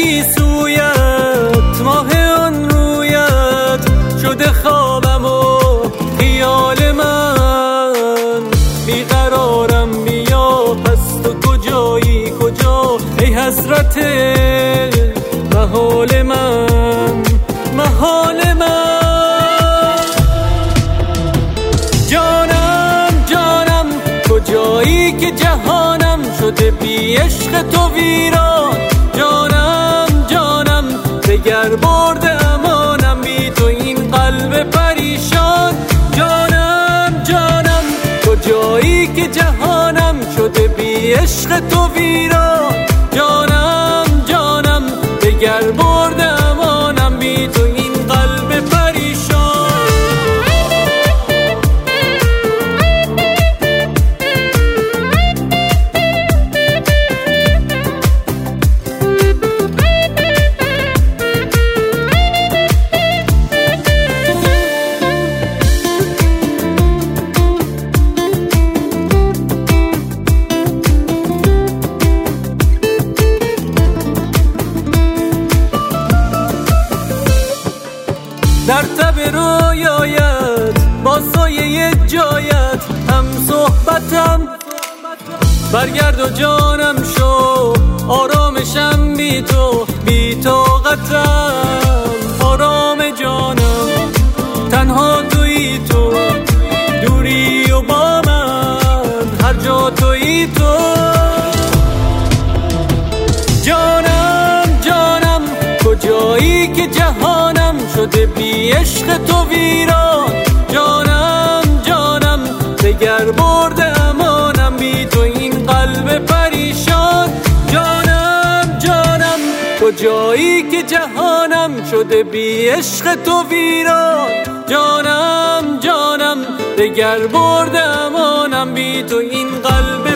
گیسویت ماه آن رویت شده خوابم و خیال من بیقرارم بیا پس تو کجایی کجا ای حسرت محال من محال من جانم جانم کجایی که جهانم شده بی عشق تو ویران جانم جانم دگر برده امانم بی تو این قلب پریشان جانم جانم کجایی که جهانم شده بی عشق تو ویران جانم جانم دگر برده امانم بی تو این قلب پریشان در تب رویایت با سایه جایت هم صحبتم برگرد و جانم شو آرامشم بی تو بی طاقتم آرام جانم تنها تویی تو دوری و با من هر جا تویی تو جانم جانم کجایی که جهانم شده بی عشق تو ویران جانم جانم دگر برده امانم بی تو این قلب پریشان جانم جانم کجایی که جهانم شده بی عشق تو ویران جانم جانم دگر برده امانم بی تو این قلب